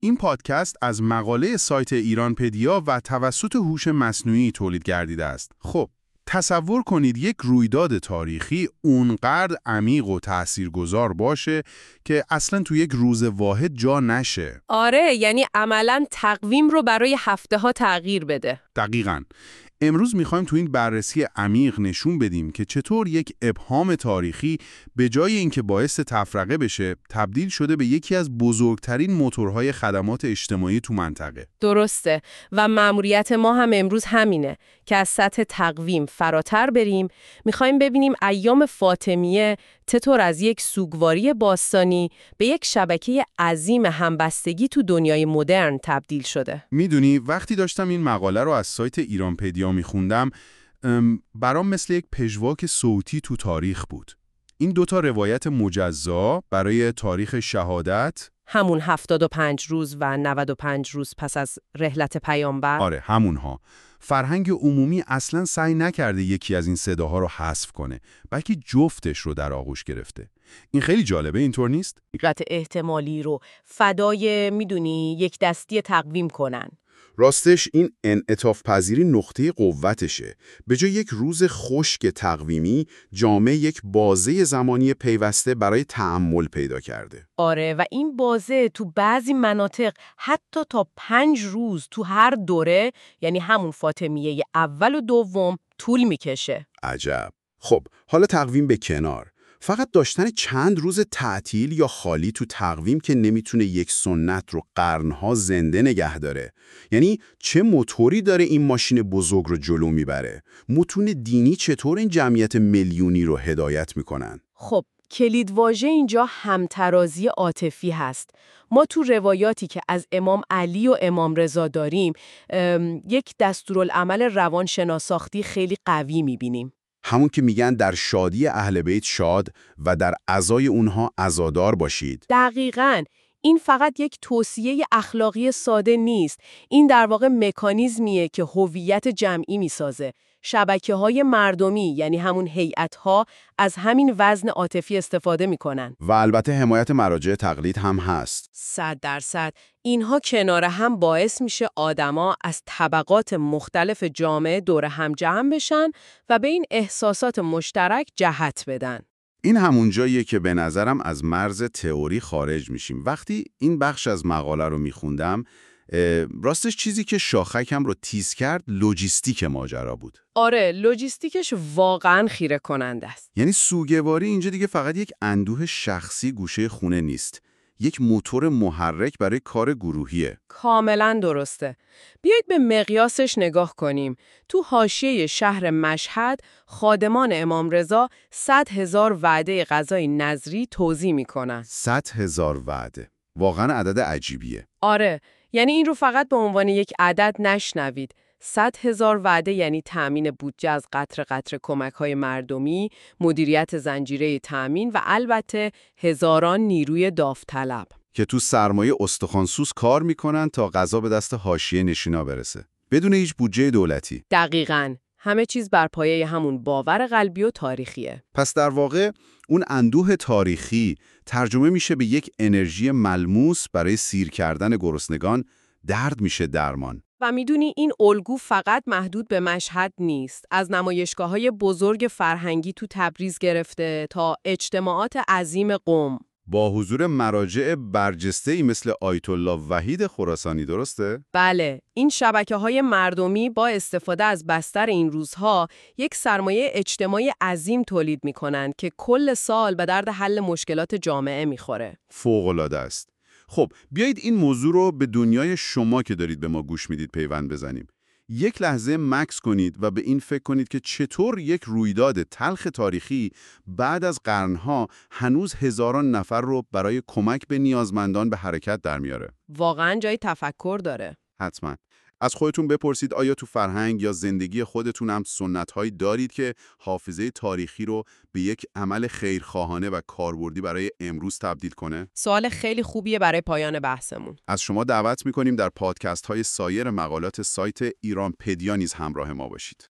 این پادکست از مقاله سایت ایرانپدیا و توسط هوش مصنوعی تولید گردیده است. خب، تصور کنید یک رویداد تاریخی اونقدر عمیق و تاثیرگذار باشه که اصلاً تو یک روز واحد جا نشه. آره، یعنی عملاً تقویم رو برای هفته‌ها تغییر بده. دقیقاً. امروز میخوایم تو این بررسی عمیق نشون بدیم که چطور یک ابهام تاریخی به جای اینکه باعث تفرقه بشه، تبدیل شده به یکی از بزرگترین موتورهای خدمات اجتماعی تو منطقه. درسته، و مأموریت ما هم امروز همینه که از سطح تقویم فراتر بریم. میخوایم ببینیم ایام فاطمیه چطور از یک سوگواری باستانی به یک شبکه عظیم همبستگی تو دنیای مدرن تبدیل شده. میدونی وقتی داشتم این مقاله رو از سایت ایرانپدیا میخوندم، برام مثل یک پژواک صوتی تو تاریخ بود. این دوتا روایت مجزا برای تاریخ شهادت، همون 75 روز و 95 روز پس از رحلت پیامبر. آره همونها. فرهنگ عمومی اصلاً سعی نکرده یکی از این صداها رو حذف کنه، بلکه جفتش رو در آغوش گرفته. این خیلی جالبه، اینطور نیست؟ حقیقت احتمالی رو فدای میدونی یک دستی تقویم کنن. راستش این انعطاف پذیری نقطه قوتشه. به جای یک روز خشک تقویمی، جامعه یک بازه زمانی پیوسته برای تأمل پیدا کرده. آره، و این بازه تو بعضی مناطق حتی تا 5 روز تو هر دوره، یعنی همون فاطمیه اول و دوم، طول میکشه. عجب. خب، حالا تقویم به کنار. فقط داشتن چند روز تعطیل یا خالی تو تقویم که نمیتونه یک سنت رو قرنها زنده نگه داره. یعنی چه موتوری داره این ماشین بزرگ رو جلو میبره؟ متون دینی چطور این جمعیت میلیونی رو هدایت میکنن؟ خب، کلیدواژه اینجا همترازی عاطفی هست. ما تو روایاتی که از امام علی و امام رضا داریم، یک دستورالعمل روانشناساختی خیلی قوی میبینیم. همون که میگن در شادی اهل بیت شاد و در عزای اونها عزادار باشید. دقیقاً. این فقط یک توصیه اخلاقی ساده نیست. این در واقع مکانیزمیه که هویت جمعی میسازه. شبکه‌های مردمی، یعنی همون هیئت‌ها، از همین وزن عاطفی استفاده میکنن. و البته حمایت مراجع تقلید هم هست. 100%. اینها کنار هم باعث میشه آدما از طبقات مختلف جامعه دور هم جمع بشن و به این احساسات مشترک جهت بدن. این همون جاییه که به نظرم از مرز تئوری خارج میشیم. وقتی این بخش از مقاله رو میخوندم، راستش چیزی که شاخکم رو تیز کرد لوجیستیک ماجرا بود. آره، لوجیستیکش واقعاً خیره کننده است. یعنی سوگواری اینجا دیگه فقط یک اندوه شخصی گوشه خونه نیست. یک موتور محرک برای کار گروهیه. کاملاً درسته. بیایید به مقیاسش نگاه کنیم. تو حاشیه شهر مشهد، خادمان امام رضا 100,000 وعده غذای نذری توزیع میکنن. 100,000 وعده. واقعا عدد عجیبیه. آره، یعنی این رو فقط به عنوان یک عدد نشنوید. 100,000 وعده یعنی تأمین بودجه از قطره قطره کمک‌های مردمی، مدیریت زنجیره تأمین و البته هزاران نیروی داوطلب که تو سرمایه استخوانسوز کار میکنن تا غذا به دست حاشیه نشینا برسه. بدون هیچ بودجه دولتی. دقیقاً. همه چیز بر پایه همون باور قلبی و تاریخیه. پس در واقع اون اندوه تاریخی ترجمه میشه به یک انرژی ملموس برای سیر کردن گرسنگان. درد میشه درمان. و میدونی این الگو فقط محدود به مشهد نیست. از نمایشگاه‌های بزرگ فرهنگی تو تبریز گرفته تا اجتماعات عظیم قم. با حضور مراجع برجسته‌ای مثل آیت الله وحید خراسانی، درسته؟ بله، این شبکه‌های مردمی با استفاده از بستر این روزها یک سرمایه اجتماعی عظیم تولید می‌کنند که کل سال به درد حل مشکلات جامعه می‌خوره. فوق‌العاده است. خب، بیایید این موضوع رو به دنیای شما که دارید به ما گوش میدید پیوند بزنیم. یک لحظه مکث کنید و به این فکر کنید که چطور یک رویداد تلخ تاریخی بعد از قرنها هنوز هزاران نفر رو برای کمک به نیازمندان به حرکت در میاره. واقعاً جای تفکر داره. حتما. از خودتون بپرسید آیا تو فرهنگ یا زندگی خودتون هم سنت‌هایی دارید که حافظه تاریخی رو به یک عمل خیرخواهانه و کاربردی برای امروز تبدیل کنه؟ سوال خیلی خوبیه برای پایان بحثمون. از شما دعوت می‌کنیم در پادکست‌های سایر مقالات سایت ایرانپدیا نیز همراه ما باشید.